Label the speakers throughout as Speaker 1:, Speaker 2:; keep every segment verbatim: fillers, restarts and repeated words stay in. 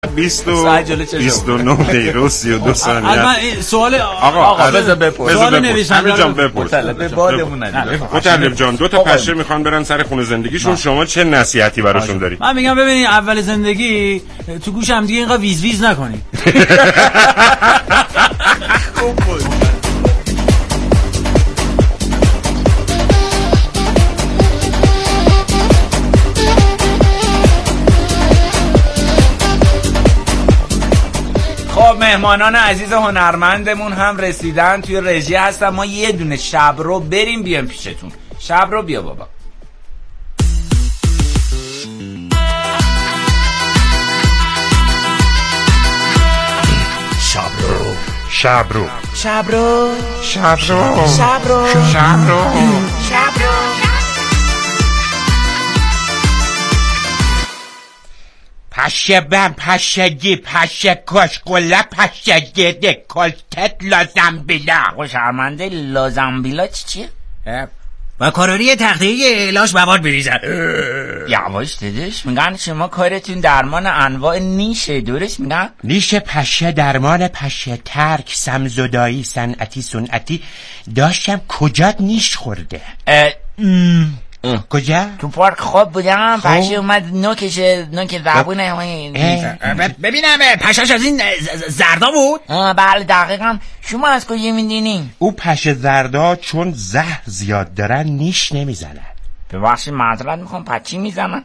Speaker 1: بیست و نه دقیقه و سی و دو ثانیه.
Speaker 2: من سوال
Speaker 1: آقا
Speaker 2: آقا بذار بپرس.
Speaker 1: سوال نویسنده جان بپرس.
Speaker 2: مطلب بادمون ندید.
Speaker 1: مطلب جان دو تا پشه میخوان برن سر خونه زندگیشون، شما چه نصیحتی براشون داری؟
Speaker 2: من میگم ببینید اول زندگی تو گوش هم دیگه اینقدر ویز ویز نکنید. خوب بود.
Speaker 3: خب مهمانان عزیز هنرمندمون هم رسیدن، توی رژی هستن. ما یه دونه شب رو بریم بیام پیشتون. شب رو بیا بابا.
Speaker 1: شب رو شب رو
Speaker 3: شب رو
Speaker 1: شب رو
Speaker 3: شب رو
Speaker 1: شب رو
Speaker 3: شب رو
Speaker 4: پشه بم پشگی پشه کش قله پشگی دکلتت لازمبیلا.
Speaker 3: خوش هرمنده لازمبیلا چی چیه؟
Speaker 2: و کاراری تختهی لاش مواد بریزن.
Speaker 3: یواش دادش، میگن شما کارتون درمان انواع نیشه، درست میگن؟
Speaker 4: نیش پشه درمان پشه ترک سمزدایی صنعتی سنتی. داشتم کجات نیش خورده؟ کجا؟
Speaker 3: تو پارک خواب بودم، پشه اومد نوکش نوک زبونه.
Speaker 2: ببینم پشهش از این زردا بود؟
Speaker 3: بله دقیقا. شما از کجا میدینین؟
Speaker 4: او پشه زردا چون زهر زیاد دارن نیش نمیزنن.
Speaker 3: ببخشید معذرت میخوام، پچی میزنن؟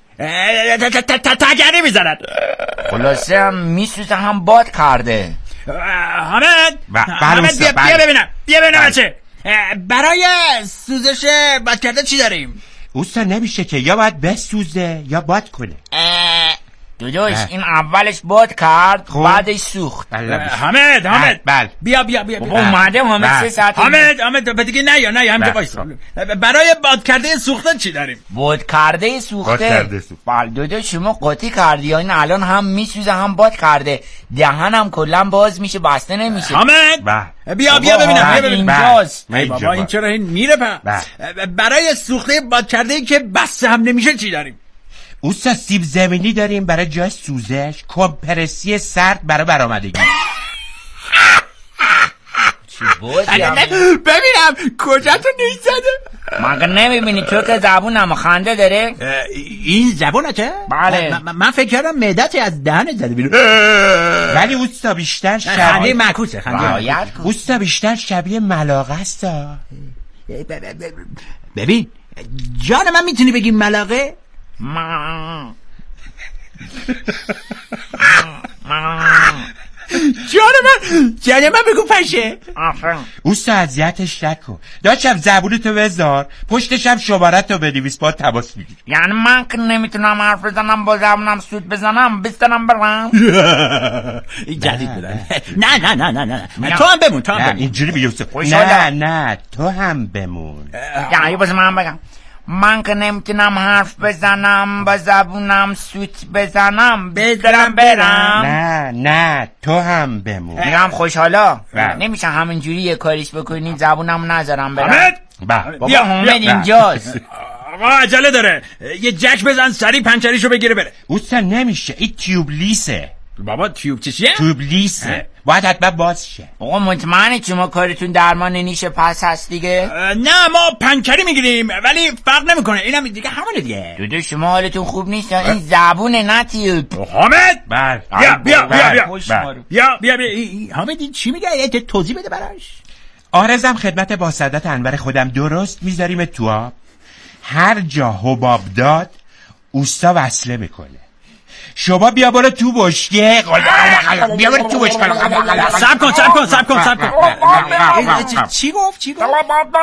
Speaker 2: تگری میزنن.
Speaker 3: خلاصه هم میسوزه هم باد کرده.
Speaker 2: حامد حامد بیا بیا ببینم بیا ببینم بچه، برای سوزش باد کرده چی داریم؟
Speaker 4: اوستا نمیشه که یا باید بسوزه یا باد کنه.
Speaker 3: دودوش این اولش باد کرد بعدش سوخت.
Speaker 2: حامد حامد
Speaker 4: بله
Speaker 2: بیا بیا بیا
Speaker 3: بابا اومده حامد سه ساعت.
Speaker 2: حامد حامد دیگه نه یا نه همینجا وایس. برای باد کرده سوخته چی داریم؟
Speaker 3: باد کرده سوخته. بله دودوش شما قاطی کردی، این الان هم میسوزه هم باد کرده، دهنم کلا باز میشه بسته نمیشه.
Speaker 2: حامد بیا بیا ببینم بیا ببینم
Speaker 3: اینجاست.
Speaker 2: بابا این چرا این میره پا؟ برای سوخته باد کرده که بسته هم نمیشه چی داریم؟
Speaker 4: اوستا سیب زمینی داریم برای جای سوزش، کمپرسی سرد برای برآمدگی.
Speaker 3: چی بود؟
Speaker 2: ببینم کجا تو نیش زده؟
Speaker 3: مگه نمیبینی تو که زبونم خنده داره؟
Speaker 2: این زبونه چه؟
Speaker 3: بله.
Speaker 2: من فکر کردم معدت از دهنت زده بیرون.
Speaker 4: ولی اوستا بیشتر
Speaker 2: خنده
Speaker 4: شبیه
Speaker 2: معکوسه. خنده
Speaker 4: اوستا بیشتر شبیه ملاقه است.
Speaker 2: ببین جان من میتونی بگی ملاقه؟
Speaker 3: ما
Speaker 2: جان من جان من بگو پشه.
Speaker 4: اوستا اذیتش نکن، داشتم زبونتو بذار پشتشم شمارتو بنویس با تماس میگیر.
Speaker 3: یعنی من که نمیتونم حرف بزنم با زبونم سود بزنم بستنم برم؟
Speaker 2: جدید بدن. نه نه نه نه نه تو هم بمون تو هم بمون.
Speaker 4: اینجوری بیوستا. نه نه تو هم بمون.
Speaker 3: یعنی بس من بگم من که نمیتونم حرف بزنم با زبونم سوت بزنم بذارم برم.
Speaker 4: نه نه تو هم بمون.
Speaker 3: میگم خوشحالا نمیشه همینجوری یه کاریش بکنی زبونم نذارم برم.
Speaker 2: حامد
Speaker 3: بابا حامد اینجاست.
Speaker 2: آقا عجله داره، یه جک بزن سری پنچریشو بگیره بره.
Speaker 4: اوستا نمیشه، این تیوب لیسه.
Speaker 2: بابا تیوب چیه؟
Speaker 4: تیوب لیسه باید حتما باز شه.
Speaker 3: آقا مطمئنی شما کارتون درمان نیش پس هست دیگه؟
Speaker 2: نه ما پنکری میگیریم ولی فرق نمیکنه، اینم دیگه همونه دیگه.
Speaker 3: دودو شما حالتون خوب نیست، این زبونه نه تیوب.
Speaker 2: حامد
Speaker 4: بله
Speaker 2: بیا بیا بیا بیا بیا بیا حامد این چی میگه؟ یه توضیح بده براش.
Speaker 4: آرزم خدمت با سعادت انور خودم درست میذاریم تو آب، هر جا حباب داد اوستا وصله میکنه. شما بیا برو تو بشکه، بیا برو تو بشکه.
Speaker 2: سب کن سب کن سب کن سب کن. چی گفت چی گفت؟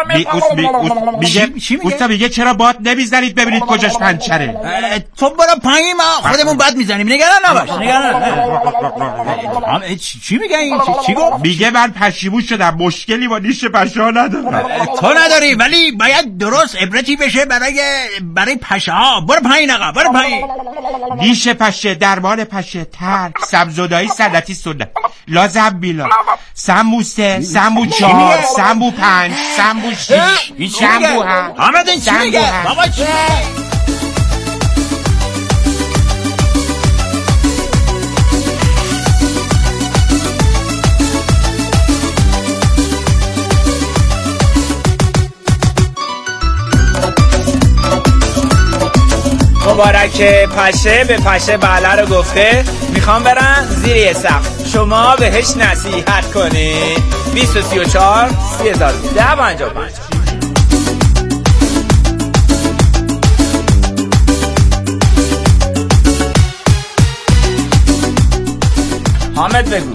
Speaker 4: اوستا میگه چرا باد نمیزنید ببینید کجاش پنچره.
Speaker 2: تو برو پایین ما خودمون باد میزنیم، نگران نباش نگران نباش. چی میگه این؟ چی گفت؟
Speaker 4: میگه من پشیمون شدم، مشکلی با نیش پشه ها ندارم.
Speaker 2: تو نداری ولی باید درست عبرتی بشه برای برای پشه ها. برو پایین آقا برو پایین.
Speaker 4: نیش پشه، درمان پشه ترک سمزدایی صنعتی سنت لازم بیلا سمبوسه سمبو چهار سمبو پنج سمبو شیش سمبو هم.
Speaker 2: حامد این چی میگه؟ بابا چی میگه؟
Speaker 3: مبارک پشه به پشه بله رو گفته میخوام برن زیر یه سقف، شما بهش نصیحت کنید. بیست و سی و چهار سی هزار ده پنجاه و پنج. حامد بگو.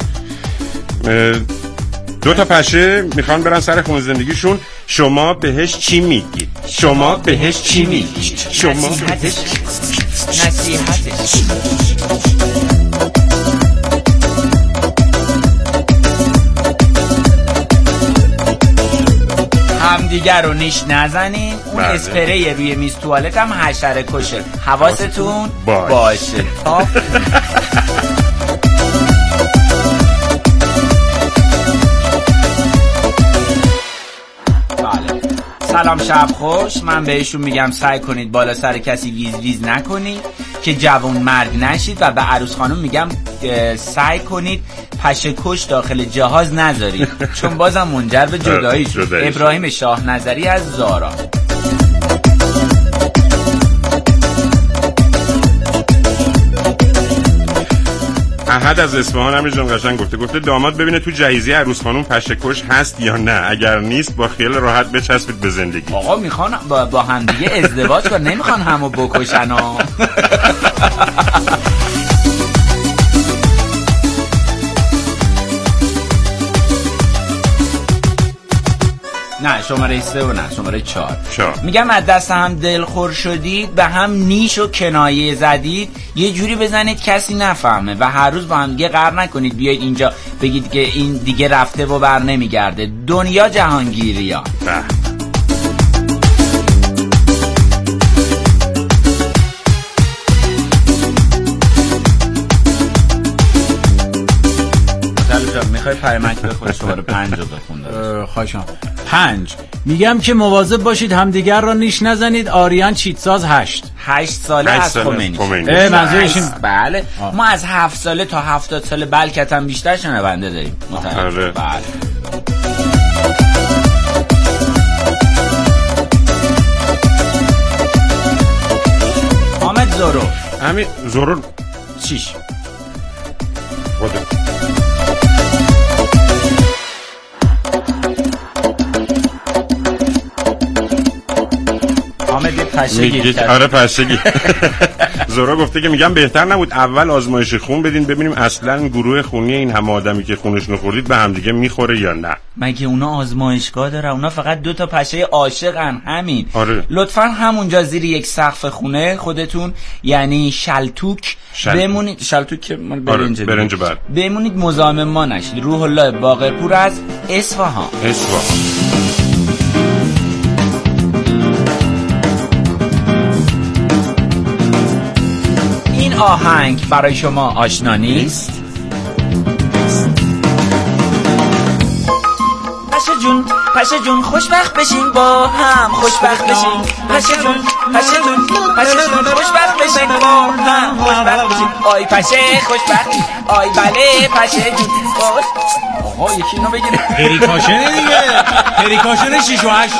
Speaker 1: دو تا پشه میخوان برن سر خونه زندگیشون، شما بهش چی میگید؟ شما بهش چی میگید؟ شما
Speaker 3: نصیحتش نصیحتش همدیگر رو نیش نزنین. اون
Speaker 1: بله.
Speaker 3: اسپری روی میز توالت هم حشره کشه، حواستون
Speaker 1: باش.
Speaker 3: باشه. سلام شب خوش. من بهشون میگم سعی کنید بالا سر کسی ویز ویز نکنید که جوان مرگ نشید، و به عروس خانم میگم سعی کنید پشه کش داخل جهاز نذارید چون بازم منجر به جدایی شد. ابراهیم شاه نظری از زارا.
Speaker 1: احد از اصفهان همین جان قشنگ گفته گفته داماد ببینه تو جهیزی عروس خانم پشه کش هست یا نه، اگر نیست با خیال راحت بچسبید به زندگی.
Speaker 3: آقا میخوان با, با هم دیگه ازدواج کنن، نمیخوان همو بکشن ها. نه شماره سه و نه شماره چهار. میگم از دست هم دلخور شدید، به هم نیش و کنایه زدید، یه جوری بزنید کسی نفهمه و هر روز با هم دیگه قهر نکنید بیاید اینجا بگید که این دیگه رفته و بر نمیگرده. دنیا جهانگیری ها. میخوای پرمک بخواه شماره پنج رو بخون؟
Speaker 2: خواهشان. پنج میگم که مواظب باشید همدیگر را نیش نزنید. آریان چیتساز هشت
Speaker 3: هشت ساله از خمینی.
Speaker 2: منظورش این
Speaker 3: بله آه. ما از هفت ساله تا هفتاد ساله بلکه هم بیشتر شنونده داریم.
Speaker 1: آره.
Speaker 3: بله. حامد زورو.
Speaker 1: همین زورو
Speaker 3: چیش
Speaker 1: خودم
Speaker 3: حامد یه پشگی.
Speaker 1: آره پشگی. زورا گفته که میگم بهتر نبود اول آزمایش خون بدین ببینیم اصلا گروه خونی این همه آدمی که خونشون خوردید به هم دیگه میخوره یا نه.
Speaker 3: مگه اونا آزمایشگاه داره؟ اونا فقط دو تا پشه عاشقن همین.
Speaker 1: آره.
Speaker 3: لطفاً همونجا زیر یک سقف خونه خودتون یعنی شلتوک شل... بمونید. شلتوک مال برنج.
Speaker 1: آره. برنج بعد
Speaker 3: بمونید مزاحم ما نشید. روح الله باقرپور از اصفهان.
Speaker 1: اصفهان.
Speaker 3: آهنگ برای شما آشنا نیست؟ پشه جون پشه جون خوشبخت بشین با هم، خوشبخت بشین پشه جون پشه جون پشه جون خوشبخت بشین با هم، خوشبخت بشین. آی پشه خوشبختی آی بله پشه جون خوش. آقا یکی اینو بگیره.
Speaker 2: پریکاشنه دیگه، پریکاشن شیش و هشت.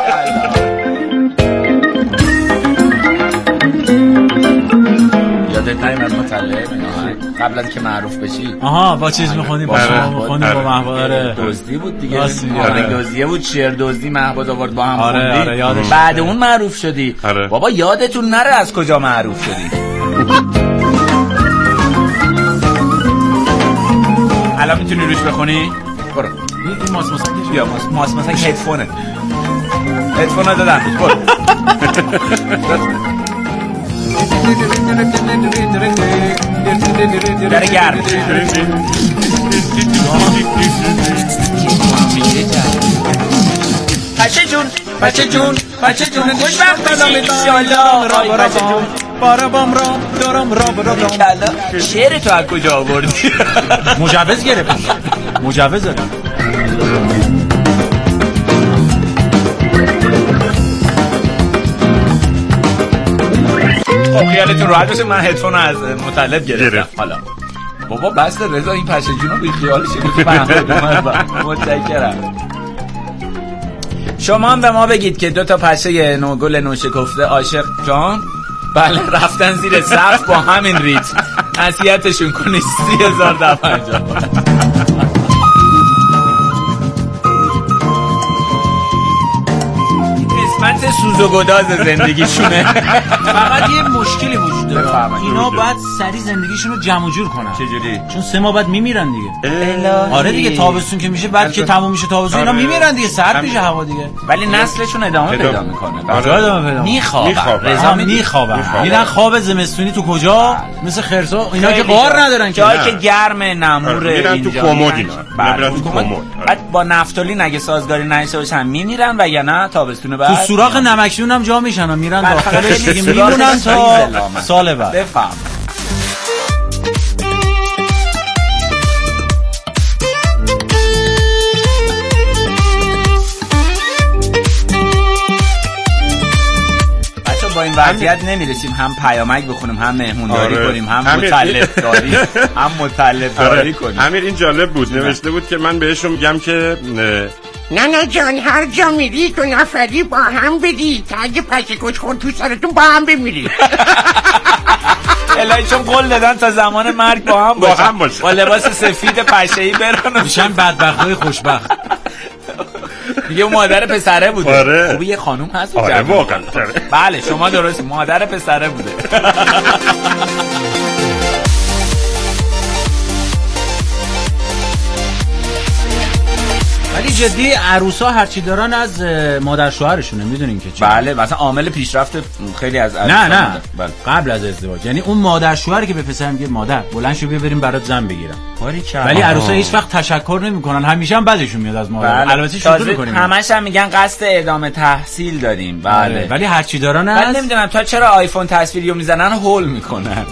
Speaker 3: یادت نمیم از مطلعه قبل از که معروف بشی.
Speaker 2: آها با چیز میخونی با شما میخونی با محباد. آره
Speaker 3: دزدی بود دیگه. آره دزدیه بود، شعر دزدی محباد آورد با هم
Speaker 2: خوندی.
Speaker 3: آره
Speaker 2: آره یادش.
Speaker 3: بعد اون معروف شدی.
Speaker 1: آره.
Speaker 3: بابا یادتون نره از کجا معروف شدی. الان میتونی روش بخونی؟ برو.
Speaker 2: این ماس ماسک
Speaker 3: بیا ماس ماس ماسک هدفونه. هدفون رو دادم. برو. در گرم پشه جون پشه جون پشه جون خوشبخت بشین انشالله. رای پشه جون بارا بام را دارم را برا دام. شعر تو از کجا آوردی؟
Speaker 2: مجوز گرفتم. مجوز دارم.
Speaker 3: خب خیالتون راحت باشه من هدفون از مطلب گرفتم. حالا بابا بس رضا این پشه جونو بی خیالش که فهمید. متشکرم. شما هم به ما بگید که دو تا پشه نوگل نوشکفته عاشق جان بله رفتن زیر سقف با همین ریتم. نصیحتشون کنی سی هزار دفعه انجام قسمت سوز و گداز زندگیشونه.
Speaker 2: فقط یه مشکلی وجود داره، اینا باید سری زندگیشون رو جمع و جور کنن.
Speaker 3: چجوری؟
Speaker 2: چون سه ماه بعد میمیرن دیگه. آره دیگه تابستون که میشه بعد که تموم میشه تابستون اینا میمیرن دیگه، سرد میشه هوا دیگه.
Speaker 3: ولی نسلشون ادامه پیدا میکنه.
Speaker 2: آره ادامه پیدا
Speaker 3: میخوابن.
Speaker 2: رضا میخوابن. میرن خواب زمستونی تو کجا؟ مثل خرسا اینا که قار ندارن که.
Speaker 3: جایی که گرم نموره
Speaker 1: میرن تو کمد اینا. میرن تو کمد.
Speaker 3: بعد با نفتالین اگه سازگاری نشه باشن میمیرن و یا نه تابستون بعد
Speaker 2: تو سوراخ نمکشون هم جا میشن و میرن داخلش دیگه میمونن تا سال بعد.
Speaker 3: بفهم. با این وضعیت نمیرسیم هم پیامک بخونیم هم مهمونداری آره. کنیم هم مطلب داری هم مطلب داری آره. کنیم.
Speaker 1: امیر این جالب بود، نوشته بود که من بهشون میگم که
Speaker 5: نه نه جان هر جا میری تو نفری با هم بدی تا اگه پشه کش خورد تو سرتون با هم بمیری.
Speaker 3: الهی چون قول دادن تا زمان مرگ با هم
Speaker 1: با هم باشن
Speaker 3: با لباس سفید پشه‌ای برن
Speaker 2: میشن بدبختای خوشبخت.
Speaker 3: دیگه مادر پسره بوده.
Speaker 1: آره.
Speaker 3: خوبه یه خانوم هست.
Speaker 1: آره واقعا.
Speaker 3: بله شما درست، مادر پسره بوده.
Speaker 2: ولی جدی عروسا هرچی دارن از مادر شوهرشونه، میدونین که چی؟
Speaker 3: بله مثلا عامل پیشرفت خیلی از
Speaker 2: نه نه بله. قبل از ازدواج، یعنی اون مادر شوهری که به پسر میگه مادر بلند شو بیا بریم برات زن بگیرم. ولی عروسا هیچ وقت تشکر نمیکنن، همیشه هم بعدشون میاد از مادر.
Speaker 3: بله.
Speaker 2: البته شروع میکنیم
Speaker 3: همش هم میگن قصد ادامه تحصیل داریم. بله, بله.
Speaker 2: ولی هرچی دارن از
Speaker 3: من نمیدونم تا چرا آیفون تصویریو میزنن هول میکنن.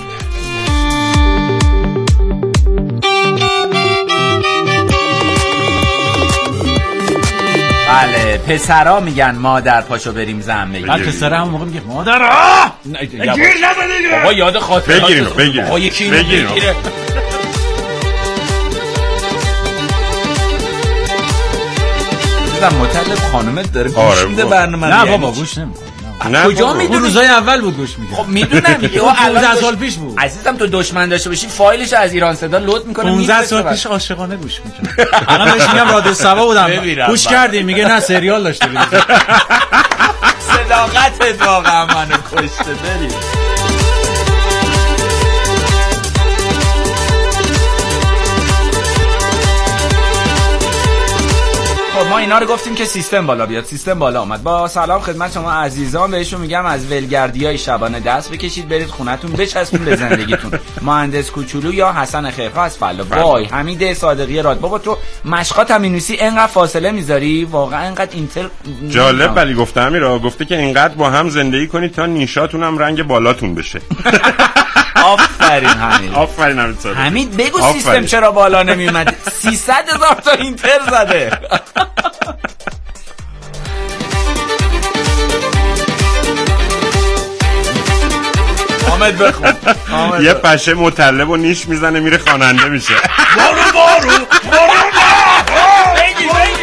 Speaker 3: بله پسرا میگن مادر پاشو بریم زن بگیریم.
Speaker 2: بعد پسرا هم موقع میگه مادر آ
Speaker 3: گیر نزنید بابا یاد خاطرات
Speaker 1: بگیرین بگیرین
Speaker 3: آقا یکی اینو بگیره. دیدم مطلب خانومت داره گوش میده برنامه.
Speaker 2: نه بابا گوش نمیکنه.
Speaker 3: کجا میدونی؟
Speaker 2: روزای اول بود گوش میکنه.
Speaker 3: خب میدونم دیگه
Speaker 2: پانزده سال پیش بود.
Speaker 3: عزیزم تو دشمن داشته باشی فایلش از ایران صدا لود میکنه.
Speaker 2: پانزده سال پیش عاشقانه گوش میکنه. الان بهش میگم رادیو سبا بودم گوش کردی میگه نه سریال داشته بودی.
Speaker 3: صداقتت واقعا منو کشته. بریم ما اینا رو گفتیم که سیستم بالا بیاد. سیستم بالا اومد. با سلام خدمت شما عزیزان، بهشون میگم از ولگردیای شبانه دست بکشید برید خونتون بچسبون به زندگیتون. مهندس کوچولو یا حسن خیرخواه از فلا. وای حمید صادقی راد بابا تو مشقات هم مینویسی انقدر فاصله میذاری واقعا انقدر اینتر
Speaker 1: جالب. ولی گفته امیرا گفته که اینقدر با هم زندگی کنید تا نیشاتون هم رنگ بالاتون بشه.
Speaker 3: آفرین حمید.
Speaker 1: آفرین حمید صادقی.
Speaker 3: حمید بگو آفرین. سیستم چرا بالا نمیومد؟ سیصد هزار تا اینتر زده. آمد بخون.
Speaker 1: یه پشه مطلب و نیش میزنه میره خواننده میشه.
Speaker 3: بارو بارو بارو بارو بگی بگی.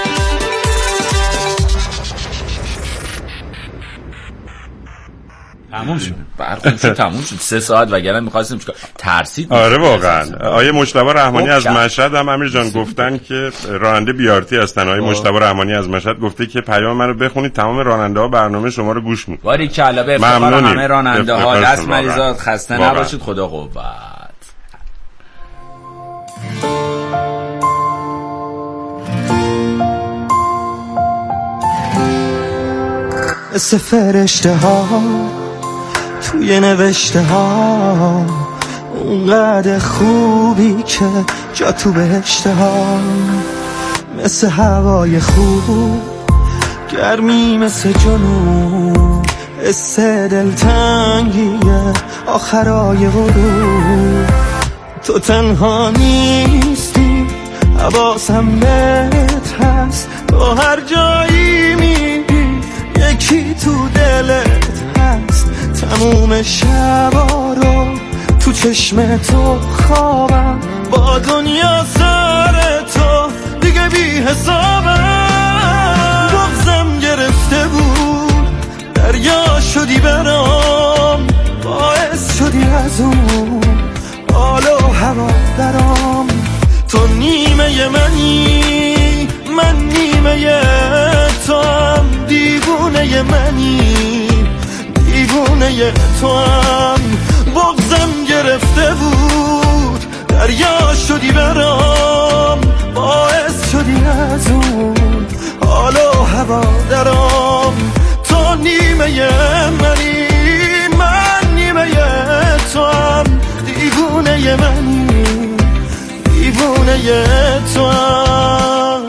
Speaker 2: تموم شد.
Speaker 3: برخون شد تموم شد. سه ساعت وگرنه می‌خواستیم چیکار ترسید.
Speaker 1: آره واقعا. آیه مجتبی رحمانی از مشهد هم امیر جان گفتن که راننده بیارتی هستن. آیه مجتبی رحمانی از مشهد گفته که پیام منو بخونید تمام راننده‌ها برنامه شما رو گوش می‌کنن.
Speaker 3: باری کلا به افتخار همه راننده‌ها دست مریضات خسته نباشید. خدا قوت.
Speaker 6: مثل فرشته ها توی نوشته ها اونقدر خوبی که جا تو بهشته ها، مثل هوای خوب گرمی مثل جنوب، حس دلتنگیه آخرای غروب. تو تنها نیستی حواسم بهت هست، تو هر جایی میری یکی تو دلت هست. تموم شبا رو تو چشم تو خوابم، با دنیا سر تو دیگه بی حسابم. بغزم گرفته بود دریا شدی برام، هوا درام. تو نیمه منی من نیمه تو هم، دیوونه منی دیوونه تو هم. بغضم گرفته بود دریا شدی برام، باعث شدی از اون حال و هوا درام. تو نیمه منی من نیمه تو هم، دیوونه منی دیوونه تو هم.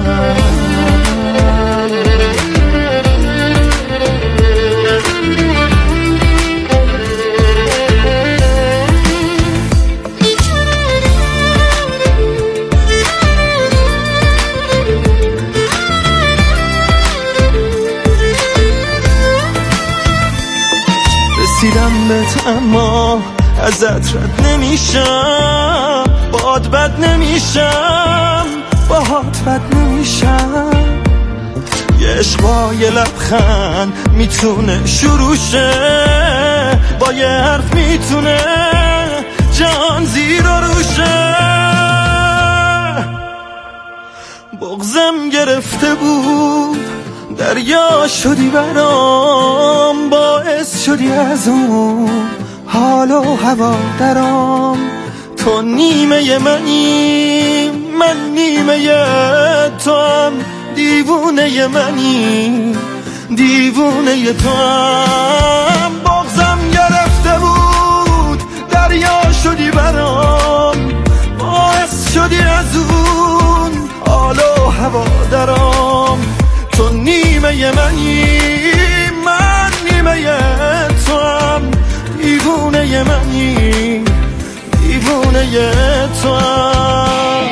Speaker 6: رسیدم بهت اما ازت رد نمیشم، باد بد نمیشم باهات بد نمیشم. یه عشق با یه لبخند میتونه شروع شه، با یه حرف میتونه جان زیر و روشه. بغضم گرفته بود دریا شدی برام، باعث شدی از اون حال و هوا درام. تو نیمه منی من نیمه تو هم، دیوونه منی دیوونه تو هم. بغضم گرفته بود دریا شدی برام، باعث شدی از اون حال و هوا درام. تو نیمه منی من نیمه تو هم، دیوونه منی دیوونه تو هم.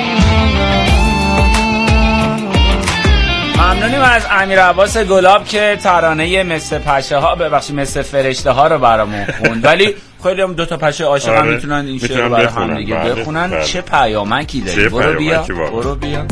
Speaker 3: ممنونیم از امیر عباس گلاب که ترانه مثل پشه ها ببخشید مثل فرشته ها رو برامون خوند. ولی خیلی هم دو تا پشه عاشق هم
Speaker 1: آره.
Speaker 3: میتونن این شعر رو برای هم دیگه بخونن. بله. چه پیامکی داری. برو بیا برو بیا.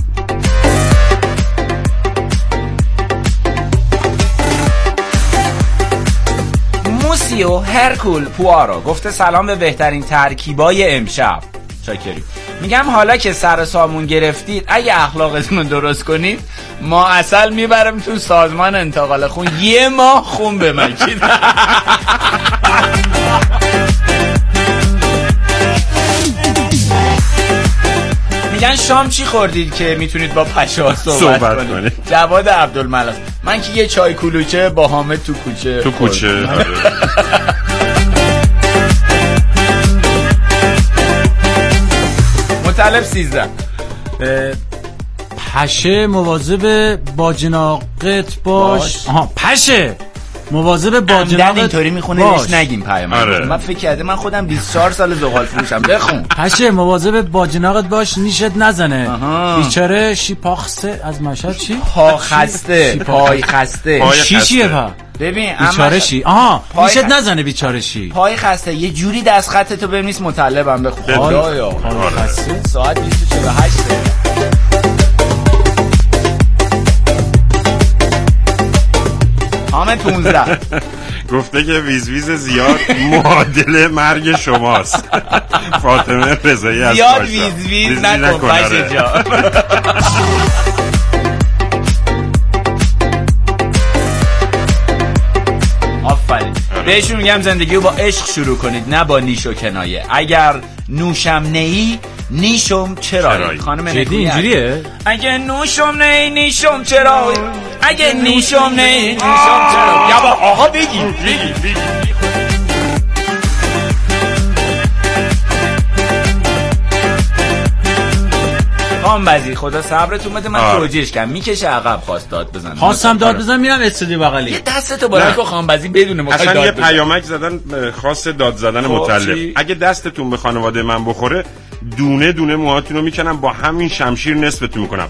Speaker 3: موسیو هرکول پوارو گفته سلام به بهترین ترکیبای امشب. چاکریم. میگم حالا که سر سامون گرفتید اگه اخلاقتون رو درست کنید ما عسل میبرم تو سازمان انتقال خون یه ماه خون بمکید. میگن شام چی خوردید که میتونید با پشه صحبت, صحبت کنید, کنید. جواد عبدالملک من که یه چای کلوچه با حامد تو کوچه
Speaker 1: تو کوچه.
Speaker 3: مطلب سیزده
Speaker 2: پشه مواظب باجناقت باش. آها پشه مواظب باجناقت
Speaker 3: اینطوری میخونه باش. نگیم پیام. آره. من فکر کردم من خودم بیست و چهار سال زغال فروشم. بخون.
Speaker 2: پشه مواظب باجناقت باش نیشت نزنه. بیچاره شیپاخسته از مشهد. چی؟
Speaker 3: پا خسته پای خسته.
Speaker 2: شی چیه پا؟
Speaker 3: ببین
Speaker 2: بیچاره شی. آها نیشت نزنه بیچاره شی.
Speaker 3: پای خسته یه جوری دست خط تو بنویس مطلبم بخون. خدایا پای خسته ساعت بیست و چهل و هشت. حامد پونزده
Speaker 1: گفته که ویز ویز زیاد معادل مرگ شماست. فاطمه رضایی از
Speaker 3: زیاد ویز ویز نکن باشه جا. آفرین. بهشون میگم زندگی رو با عشق شروع کنید نه با نیش و کنایه. اگر نوشم نهی نیشم چرایی. خانم
Speaker 2: جدی اینجوریه؟
Speaker 3: اگه نوشم نهی نیشم چرایی. اگه نیشم نهی نیشم چرایی. یا با آقا بگی بگی بگی خام بزی خدا صبرتون بده. من توجیهش کردم میکشه عقب خواست داد بزنم.
Speaker 2: خواستم داد بزنم میرم استودیو بغلی.
Speaker 3: یه دستتو بالا کو خام بزی بدون
Speaker 1: مخاطب. اصلا یه پیامک زدن خاص داد زدن مطلب. اگه دستتون به خانواده من بخوره دونه دونه موهاتون رو میکنم با همین شمشیر نصفتون میکنم.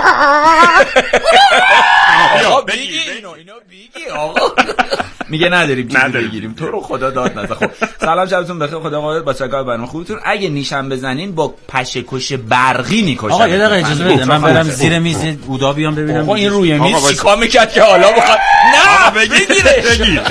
Speaker 3: آقا بگی اینو اینو بگی آقا. میگه نداریم چیزی بگیریم تو رو خدا داد نزن. خب سلام شبتون بخیر خدا قادر با چکار برنامه خوبتون. اگه نیشم بزنین با پشه کش برقی میکشن.
Speaker 2: آقا یه دقیقه اجازه بده من برم زیر میز اودا بیام ببینم.
Speaker 3: آقا این روی میز چیکار میکرد که حالا بخواد نه بگیرش.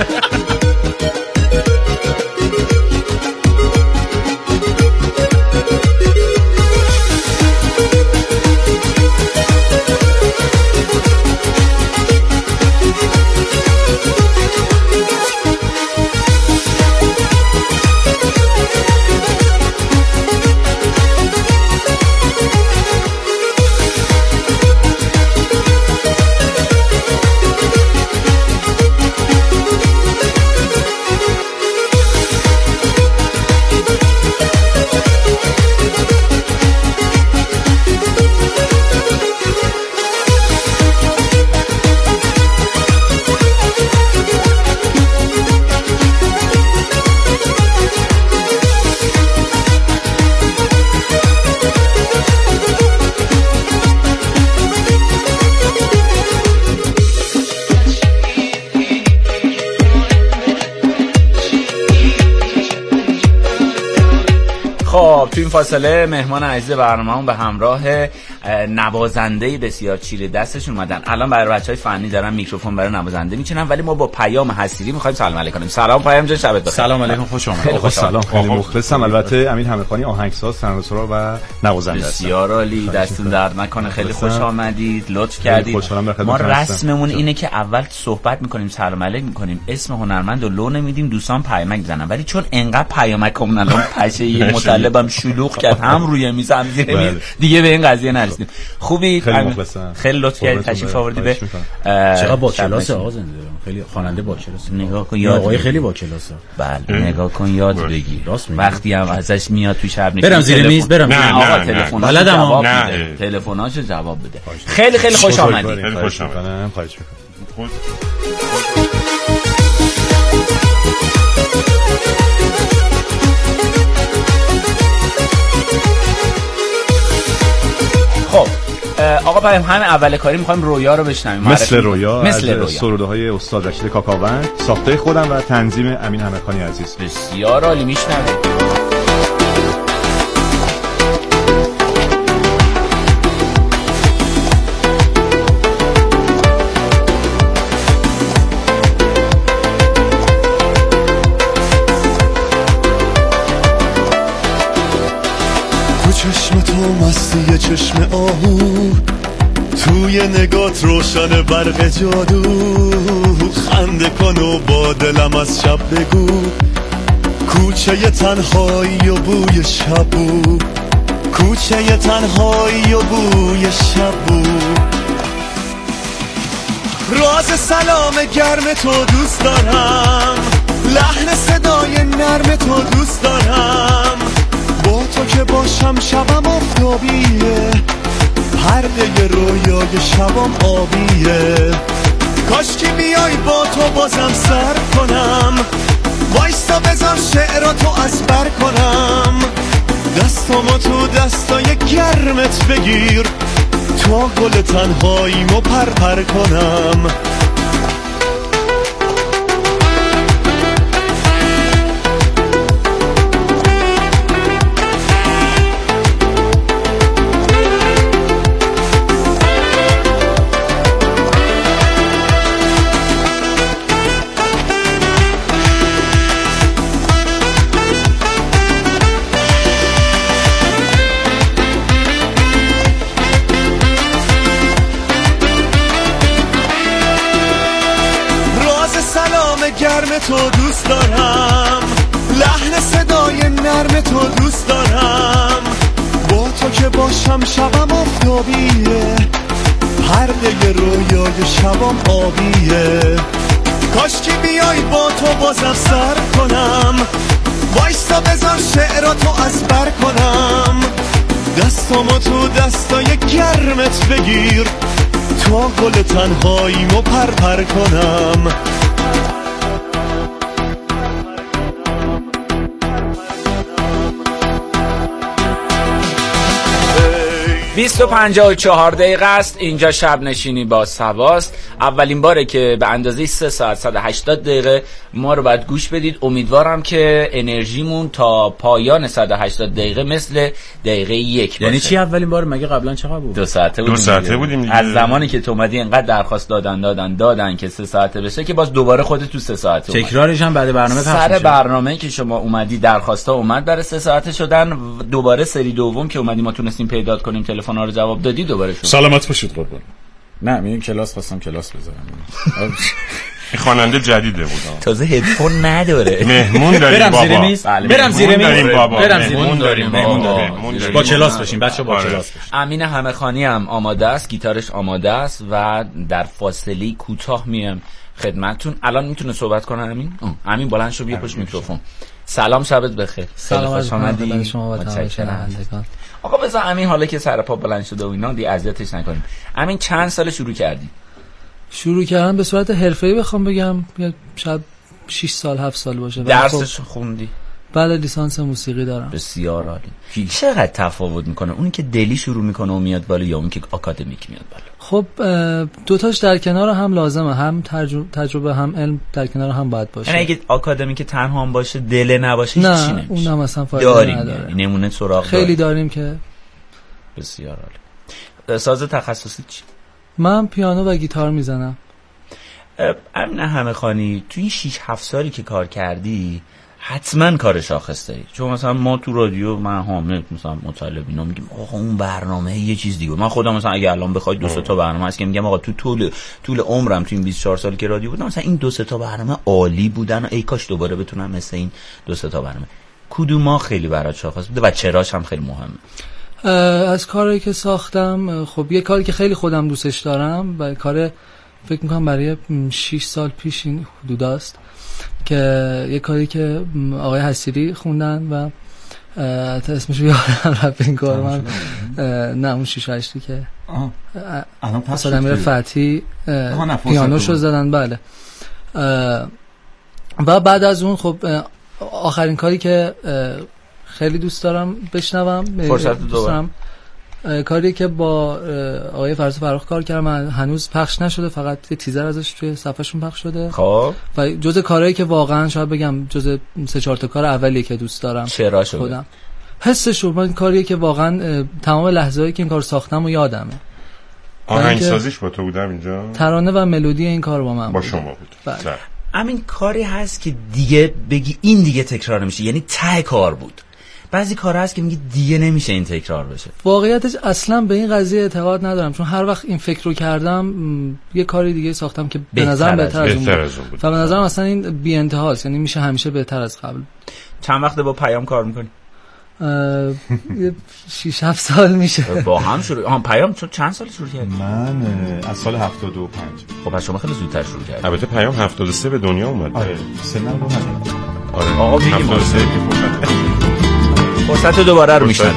Speaker 3: تو این فاصله مهمان عزیز برنامه‌مون به همراه نوازنده بسیار چیره دستشون اومدن. الان برای بچهای فنی دارن میکروفون برای نوازنده میچینن، ولی ما با پیام حصیری می‌خوایم سلام علیکم کنیم. سلام پیام جان، شبت بخیر.
Speaker 2: سلام علیکم، خوش اومدید.
Speaker 7: آقا سلام، خیلی مخلصم. البته امین همخوانی آهنگساز، سرنوشت‌ها و نوازنده هستم.
Speaker 3: بسیار عالی، دستتون درد نکنه. خیلی خوش آمدید، لطف کردید. ما رسممون اینه که اول صحبت می‌کنیم، سلام علیک می‌کنیم، اسم هنرمند رو لو نمیدیم، دوستان پیامک بزنن. ولی چون انقدر پیامکمون الان پشه یه مطلبم شلوغ کرد هم روی میز هم زیر میز، دیگه به این قضیه نرسیدیم. خوبی؟
Speaker 7: خیلی مخلصم.
Speaker 3: خیلی لطف کردید تشریف آوردید. به
Speaker 2: چقدر با کلاس آقا زنده، خیلی خواننده با کلاس.
Speaker 3: نگاه کن یاد
Speaker 2: آقای خیلی با کلاسه.
Speaker 3: بله نگاه کن یاد بگیر. وقتی هم ازش میاد تو شب نشین
Speaker 2: برم زیر میز، برم.
Speaker 3: نه آقا تلفن‌ها جواب بده، تلفن‌هاشو جواب بده. خیلی خیلی خوش آمدید.
Speaker 1: خیلی خوش آمدید.
Speaker 7: خواهش می‌کنم.
Speaker 3: خب آقا بریم همه اول کاری می‌خوایم رویا رو بشنویم.
Speaker 7: مثل رویا
Speaker 3: مثل
Speaker 7: از سروده‌های استاد رشید کاکاوند، ساخته خودم و تنظیم امین همخانی عزیز.
Speaker 3: بسیار عالی، میشنویم.
Speaker 6: چشم تو مستی چشم آهو، توی نگات روشن برق جادو، خنده کن و با دلم از شب بگو، کوچه تنهایی و بوی شب بود، کوچه تنهایی و بوی شب بود. راز سلام گرم تو دوست دارم، لحن صدای نرم تو دوست دارم، با تو که باشم شبم آفتابیه، پرده رویای شبم آبیه، کاش که بیای با تو بازم سر کنم، وایستا بذار شعراتو از بر کنم، دستامو تو دستای گرمت بگیر، تا گل تنهاییمو پر پر کنم. گرم تو دوست دارم، لحن صدای نرم تو دوست دارم، با تو که باشم شبم آفتابیه، پرده رویای شبم آبیه، کاش که بیای با تو بازم سر کنم، وایستا بذار شعراتو از بر کنم، دستامو تو دستای گرمت بگیر، تا گل تنهاییمو پر پر کنم.
Speaker 3: بیست و پنجاه و چهار دقیقه است اینجا شب نشینی با سواست. اولین باره که به اندازه سه ساعت صد و هشتاد دقیقه ما رو باید گوش بدید. امیدوارم که انرژیمون تا پایان صد و هشتاد دقیقه مثل دقیقه یک باشه.
Speaker 2: یعنی چی اولین بار؟ مگه قبلا چقدر بود؟
Speaker 3: دو ساعته بودیم.
Speaker 1: دو ساعته بودیم دیگه.
Speaker 3: از زمانی که تو اومدی انقدر درخواست دادن دادن دادن که سه ساعته بشه که باز دوباره خودت تو سه ساعته اومد.
Speaker 2: تکرارش هم بعد برنامه پخش
Speaker 3: سر برنامه‌ای که شما اومدی درخواستا اومد برای سه ساعته شدن، دوباره سری دوم که اومدی ما تونستیم پیدا کنیم تلفن‌ها رو جواب دادی دوباره شد.
Speaker 7: سلامت باشید قربان.
Speaker 2: نه میگم کلاس خواستم کلاس بذارم.
Speaker 1: این خواننده جدیده بود.
Speaker 3: تازه هدفون نداره.
Speaker 1: مهمون داریم بابا.
Speaker 2: برم زیر میز. برم زیر میز. برم زیر
Speaker 1: مهمون داریم بابا.
Speaker 2: با کلاس بشیم بچه‌ها، با کلاس بشیم.
Speaker 3: امین همخانی هم آماده است، گیتارش آماده است و در فاصله کوتاه میام خدمتتون. الان میتونه صحبت کنه امین؟ امین بلند شو بیا پشت میکروفون. سلام، شبت بخیر.
Speaker 8: سلام خوش آمدید شما و تمام شنوندگان.
Speaker 3: آقا بذار امین حالا که سر پا بلند شده و اینا دی اذیتش نکنیم. امین چند سال شروع کردی؟
Speaker 8: شروع کردم به صورت حرفه‌ای بخوام بگم شاید شش سال هفت سال باشه.
Speaker 3: درسش خوندی؟
Speaker 8: بعد لیسانس موسیقی دارم.
Speaker 3: بسیار عالی. چقدر تفاوت میکنه اونی که دلی شروع میکنه و میاد بالا یا اون که آکادمیک میاد بالا؟
Speaker 8: خب دوتاش در کنار هم لازمه، هم تجربه هم علم در کنار هم باید باشه.
Speaker 3: یعنی اگه آکادمیک تنها هم باشه دل نباشه
Speaker 8: نه
Speaker 3: هیچی نمیشه.
Speaker 8: اونم اصلا فایده نداره.
Speaker 3: داریم نمونه سراغ
Speaker 8: خیلی داریم که.
Speaker 3: بسیار عالی. ساز تخصصی چی؟
Speaker 8: من پیانو و گیتار میزنم.
Speaker 3: امین همخانی تو این شش هفت سالی که کار کردی حتما کار شاخص داری، چون مثلا ما تو رادیو من حامد مثلا مطالب اینا میگیم آقا اون برنامه یه چیز دیگه. من خودم مثلا اگه الان بخوای دو سه تا برنامه هست که میگم آقا تو طول طول عمرم تو این بیست و چهار سالی که رادیو بودم مثلا این دو سه تا برنامه عالی بودن و ای کاش دوباره بتونم مثل این دو سه تا برنامه. کدوما خیلی برات شاخص بوده و چراش هم خیلی مهمه؟
Speaker 8: از کاری که ساختم خب یه کاری که خیلی خودم دوستش دارم و کار فکر میکنم برای شش سال پیش این حدوداست که یه کاری که آقای حسیری خوندن و اسمش رو یادم رفت این کار من نه اون شیش هشتی که اصلا امیر فتحی پیانوشو زدن. بله. و بعد از اون خب آخرین کاری که خیلی دوست دارم بشنوم
Speaker 3: فرصت دوباره
Speaker 8: کاری که با آقای فرز فرخ کار کردم، هنوز پخش نشده، فقط یه تیزر ازش توی صفحه‌شون پخش شده.
Speaker 3: خب
Speaker 8: و جزء کارهایی که واقعا شاید بگم جزء سه چهار تا کار اولیه که دوست دارم.
Speaker 3: چرا شده؟
Speaker 8: خودم حسش رو من کاریه که واقعا تمام لحظه‌ای که این کار ساختم و یادمه.
Speaker 1: آهنگسازیش با تو بودم اینجا؟
Speaker 8: ترانه و ملودی این کار با من
Speaker 1: با
Speaker 8: بود.
Speaker 1: شما بود.
Speaker 8: بله.
Speaker 3: همین کاری هست که دیگه بگی این دیگه تکرار نمیشه، یعنی ته کار بود. بعضی کارا هست که میگی دیگه نمیشه این تکرار بشه.
Speaker 8: واقعیتش اصلا به این قضیه اعتقاد ندارم، چون هر وقت این فکر رو کردم یه کاری دیگه ساختم که به نظرم بهتر از اون بود و به نظرم اصلا این بی انتهاست، یعنی میشه همیشه بهتر از قبل.
Speaker 3: چند وقته با پیام کار میکنی؟
Speaker 8: شش هفت سال میشه
Speaker 3: با هم شروع. آها پیام چند سال شروع کردی؟
Speaker 7: من از سال هفتاد و پنج.
Speaker 3: خب پس شما خیلی زودتر شروع کردید.
Speaker 1: البته پیام هفتاد و سه به دنیا اومد.
Speaker 7: آره سنم رو ندارم.
Speaker 1: آره آقا بگیم هفتاد و سه
Speaker 3: فرصت دوباره رو میشن.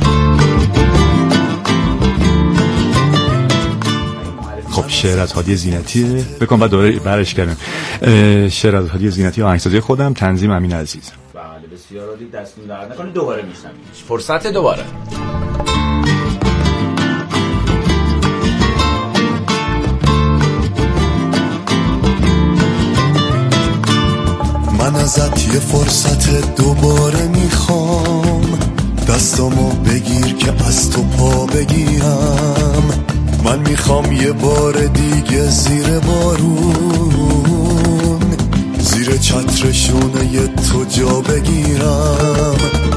Speaker 7: خب شعر از هادی زینتی بکن بعد دوباره برش کردم. شعر از هادی زینتی آهنگسازی خودم، تنظیم امین عزیز.
Speaker 3: بله بسیار عالی، دستتون درد نکنه. دوباره میشنم فرصت دوباره.
Speaker 6: من ازت یه فرصت دوباره میخوام، دستامو بگیر که از تو پا بگیرم. من میخوام یه بار دیگه زیر بارون، زیر چترشونه یه تو جا بگیرم.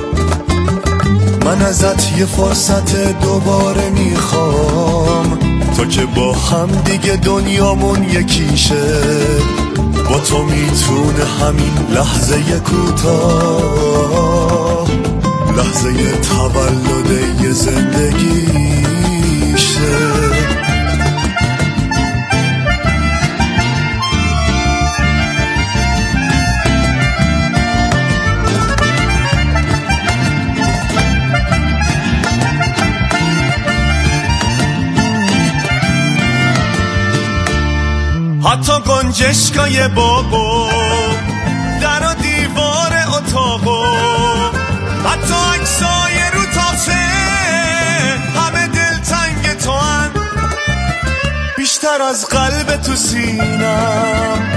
Speaker 6: من ازت یه فرصت دوباره میخوام، تا که با هم دیگه دنیامون یکیشه. با تو میتونه همین لحظه کوتاه، لحظه تولد یه زندگی شه. حتی گنجشکای بابا، در و دیوار اتاقو، حتی عکسای رو تاسه، همه دلتنگ تو هن. بیشتر از قلب تو سینم